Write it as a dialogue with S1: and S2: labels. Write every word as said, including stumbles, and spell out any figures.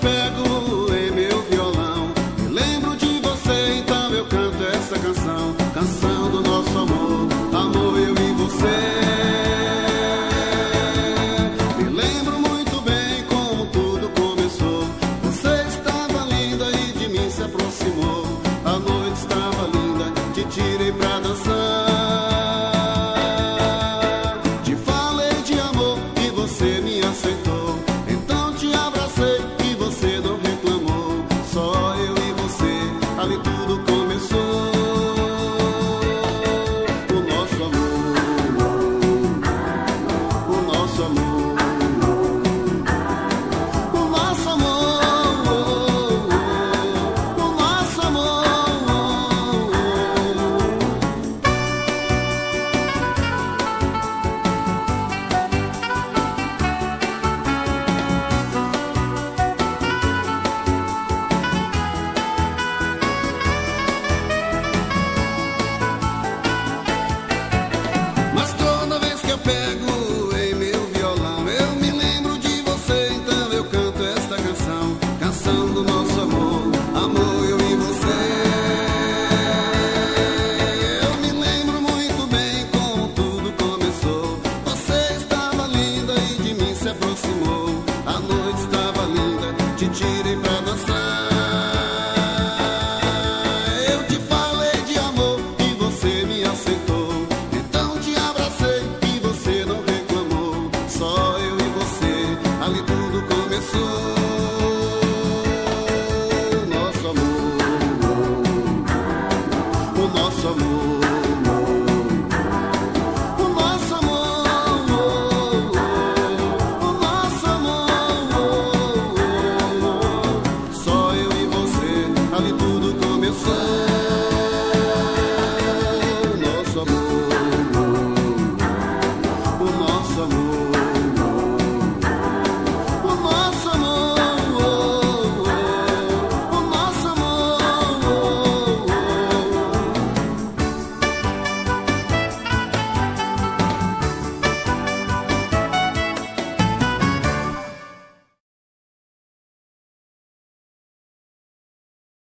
S1: pego em meu violão, me lembro de você, então eu canto essa canção, canção do nosso amor, amor eu e você. Me lembro muito bem como tudo começou. Você estava linda e de mim se aproximou. A noite estava linda, te tirei pra dançar. Te falei de amor e você me aceitou. Então te abracei e você não reclamou. Só eu e você, ali tudo começou. O nosso amor, o nosso amor, o nosso amor, o nosso amor. Mas toda vez que eu pego em meu violão, eu me lembro de você, então eu canto esta canção, canção do nosso amor, amor eu e você. Eu me lembro muito bem como tudo começou. Você estava linda e de mim se aproximou. A noite estava linda, te tirei pra dançar. Eu te falei de amor e você me aceitou. Então te abracei e você não reclamou. Só eu e você, ali tudo começou. O nosso amor, o nosso amor, o nosso amor, o nosso amor. Só eu e você, ali tudo